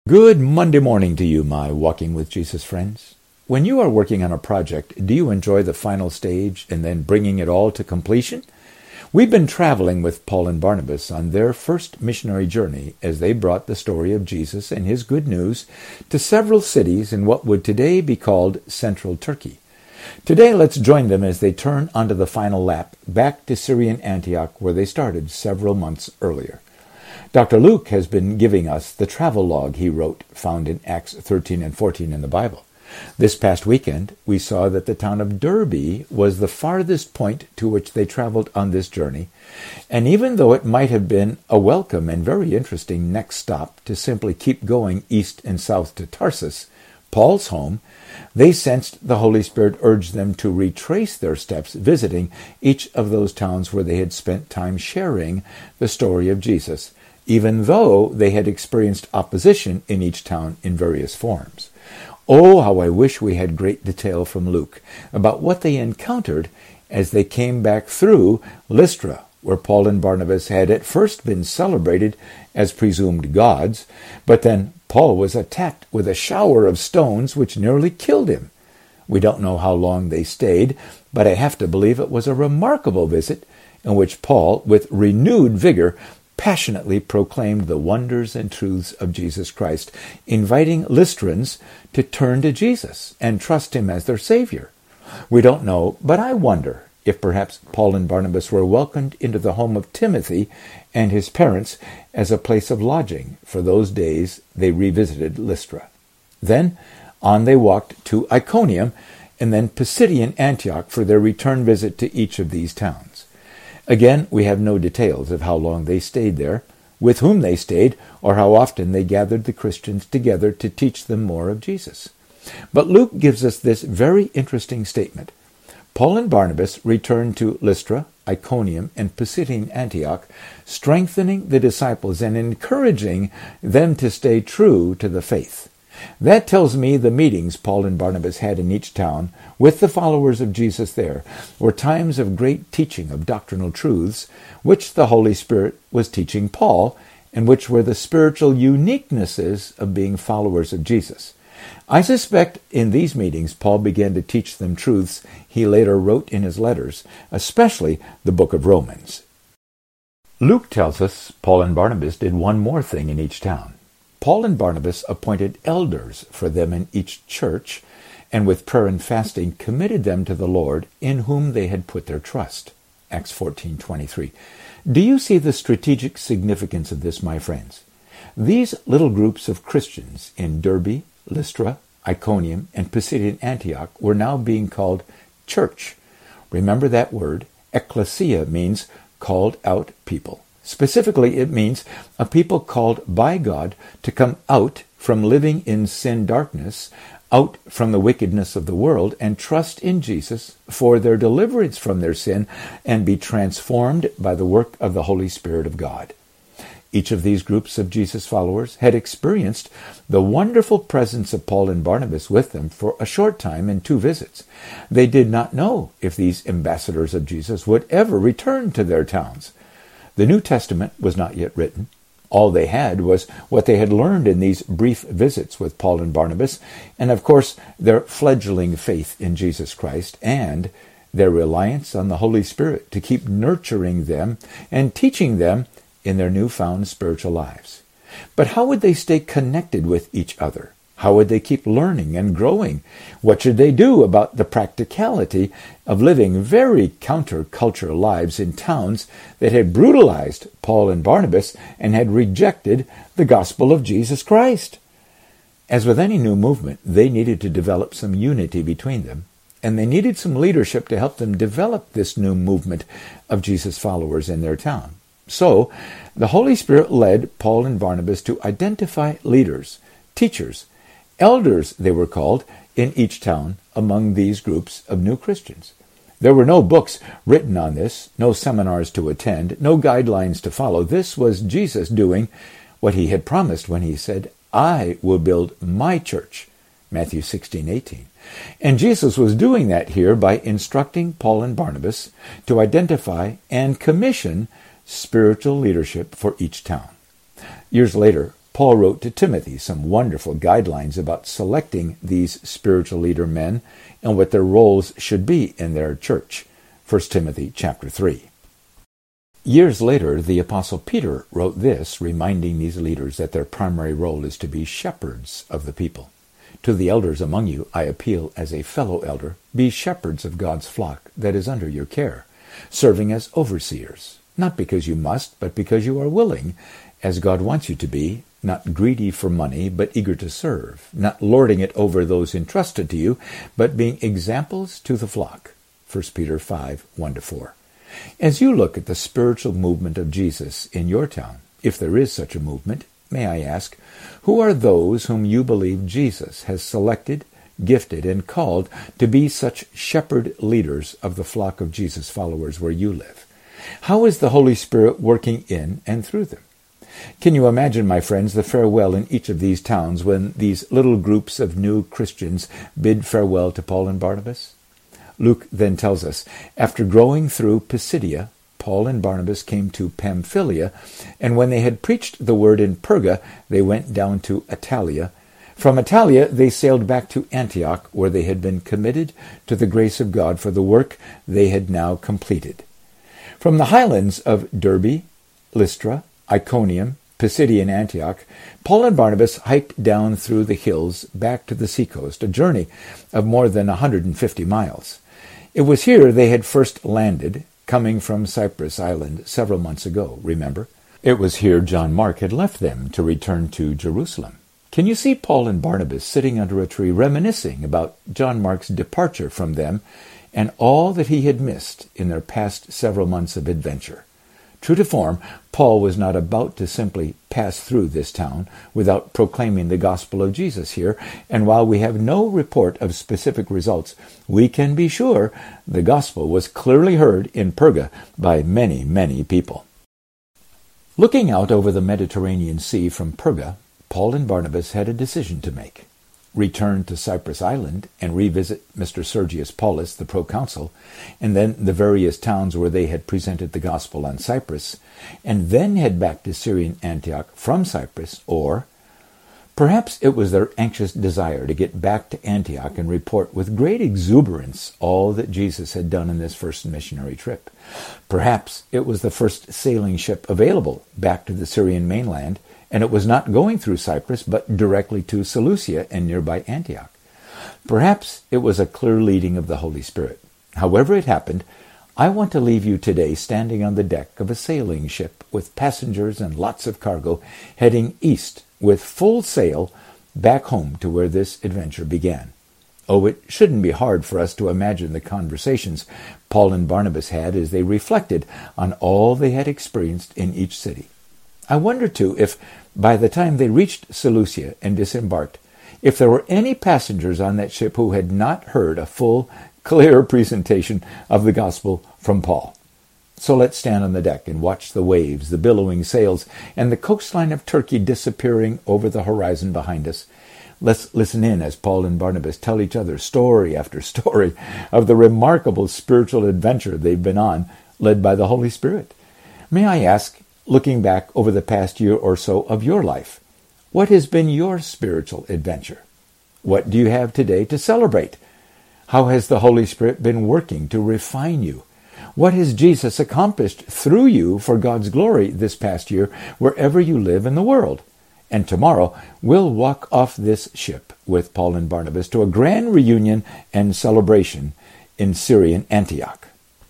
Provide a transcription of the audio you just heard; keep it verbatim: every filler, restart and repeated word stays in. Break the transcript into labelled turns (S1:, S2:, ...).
S1: Good Monday morning to you, my Walking with Jesus friends. When you are working on a project, do you enjoy the final stage and then bringing it all to completion? We've been traveling with Paul and Barnabas on their first missionary journey as they brought the story of Jesus and his good news to several cities in what would today be called Central Turkey. Today, let's join them as they turn onto the final lap back to Syrian Antioch, where they started several months earlier. Doctor Luke has been giving us the travel log he wrote, found in Acts thirteen and fourteen in the Bible. This past weekend, we saw that the town of Derbe was the farthest point to which they traveled on this journey, and even though it might have been a welcome and very interesting next stop to simply keep going east and south to Tarsus, Paul's home, they sensed the Holy Spirit urged them to retrace their steps, visiting each of those towns where they had spent time sharing the story of Jesus, even though they had experienced opposition in each town in various forms. Oh, how I wish we had great detail from Luke about what they encountered as they came back through Lystra, where Paul and Barnabas had at first been celebrated as presumed gods, but then Paul was attacked with a shower of stones which nearly killed him. We don't know how long they stayed, but I have to believe it was a remarkable visit in which Paul, with renewed vigor, passionately proclaimed the wonders and truths of Jesus Christ, inviting Lystrans to turn to Jesus and trust him as their Savior. We don't know, but I wonder if perhaps Paul and Barnabas were welcomed into the home of Timothy and his parents as a place of lodging for those days they revisited Lystra. Then on they walked to Iconium and then Pisidian Antioch for their return visit to each of these towns. Again, we have no details of how long they stayed there, with whom they stayed, or how often they gathered the Christians together to teach them more of Jesus. But Luke gives us this very interesting statement. Paul and Barnabas returned to Lystra, Iconium, and Pisidian Antioch, strengthening the disciples and encouraging them to stay true to the faith. That tells me the meetings Paul and Barnabas had in each town with the followers of Jesus there were times of great teaching of doctrinal truths, which the Holy Spirit was teaching Paul, and which were the spiritual uniquenesses of being followers of Jesus. I suspect in these meetings Paul began to teach them truths he later wrote in his letters, especially the book of Romans. Luke tells us Paul and Barnabas did one more thing in each town. Paul and Barnabas appointed elders for them in each church, and with prayer and fasting committed them to the Lord, in whom they had put their trust. Acts fourteen twenty-three. Do you see the strategic significance of this, my friends? These little groups of Christians in Derbe, Lystra, Iconium, and Pisidian Antioch were now being called church. Remember that word. Ecclesia means called out people. Specifically, it means a people called by God to come out from living in sin darkness, out from the wickedness of the world, and trust in Jesus for their deliverance from their sin and be transformed by the work of the Holy Spirit of God. Each of these groups of Jesus followers had experienced the wonderful presence of Paul and Barnabas with them for a short time in two visits. They did not know if these ambassadors of Jesus would ever return to their towns. The New Testament was not yet written. All they had was what they had learned in these brief visits with Paul and Barnabas, and of course their fledgling faith in Jesus Christ and their reliance on the Holy Spirit to keep nurturing them and teaching them in their newfound spiritual lives. But how would they stay connected with each other? How would they keep learning and growing? What should they do about the practicality of living very countercultural lives in towns that had brutalized Paul and Barnabas and had rejected the gospel of Jesus Christ? As with any new movement, they needed to develop some unity between them, and they needed some leadership to help them develop this new movement of Jesus followers in their town. So, the Holy Spirit led Paul and Barnabas to identify leaders, teachers, elders, they were called, in each town among these groups of new Christians. There were no books written on this, no seminars to attend, no guidelines to follow. This was Jesus doing what he had promised when he said, I will build my church, Matthew sixteen eighteen. And Jesus was doing that here by instructing Paul and Barnabas to identify and commission spiritual leadership for each town. Years later, Paul wrote to Timothy some wonderful guidelines about selecting these spiritual leader men and what their roles should be in their church. First Timothy chapter three. Years later, the Apostle Peter wrote this, reminding these leaders that their primary role is to be shepherds of the people. To the elders among you, I appeal as a fellow elder, be shepherds of God's flock that is under your care, serving as overseers, not because you must, but because you are willing, as God wants you to be, not greedy for money, but eager to serve, not lording it over those entrusted to you, but being examples to the flock. First Peter five, one to four. As you look at the spiritual movement of Jesus in your town, if there is such a movement, may I ask, who are those whom you believe Jesus has selected, gifted, and called to be such shepherd leaders of the flock of Jesus followers where you live? How is the Holy Spirit working in and through them? Can you imagine, my friends, the farewell in each of these towns when these little groups of new Christians bid farewell to Paul and Barnabas? Luke then tells us, after going through Pisidia, Paul and Barnabas came to Pamphylia, and when they had preached the word in Perga, they went down to Attalia. From Attalia they sailed back to Antioch, where they had been committed to the grace of God for the work they had now completed. From the highlands of Derbe, Lystra, Iconium, Pisidia, and Antioch, Paul and Barnabas hiked down through the hills back to the seacoast, a journey of more than one hundred fifty miles. It was here they had first landed, coming from Cyprus Island several months ago, remember? It was here John Mark had left them to return to Jerusalem. Can you see Paul and Barnabas sitting under a tree reminiscing about John Mark's departure from them and all that he had missed in their past several months of adventure? True to form, Paul was not about to simply pass through this town without proclaiming the gospel of Jesus here, and while we have no report of specific results, we can be sure the gospel was clearly heard in Perga by many, many people. Looking out over the Mediterranean Sea from Perga, Paul and Barnabas had a decision to make. Return to Cyprus Island and revisit Mister Sergius Paulus, the proconsul, and then the various towns where they had presented the gospel on Cyprus, and then head back to Syrian Antioch from Cyprus, or perhaps it was their anxious desire to get back to Antioch and report with great exuberance all that Jesus had done in this first missionary trip. Perhaps it was the first sailing ship available back to the Syrian mainland, and it was not going through Cyprus, but directly to Seleucia and nearby Antioch. Perhaps it was a clear leading of the Holy Spirit. However it happened, I want to leave you today standing on the deck of a sailing ship with passengers and lots of cargo heading east with full sail back home to where this adventure began. Oh, it shouldn't be hard for us to imagine the conversations Paul and Barnabas had as they reflected on all they had experienced in each city. I wonder, too, if by the time they reached Seleucia and disembarked, if there were any passengers on that ship who had not heard a full, clear presentation of the gospel from Paul. So let's stand on the deck and watch the waves, the billowing sails, and the coastline of Turkey disappearing over the horizon behind us. Let's listen in as Paul and Barnabas tell each other story after story of the remarkable spiritual adventure they've been on, led by the Holy Spirit. May I ask, looking back over the past year or so of your life, what has been your spiritual adventure? What do you have today to celebrate? How has the Holy Spirit been working to refine you? What has Jesus accomplished through you for God's glory this past year, wherever you live in the world? And tomorrow, we'll walk off this ship with Paul and Barnabas to a grand reunion and celebration in Syrian Antioch.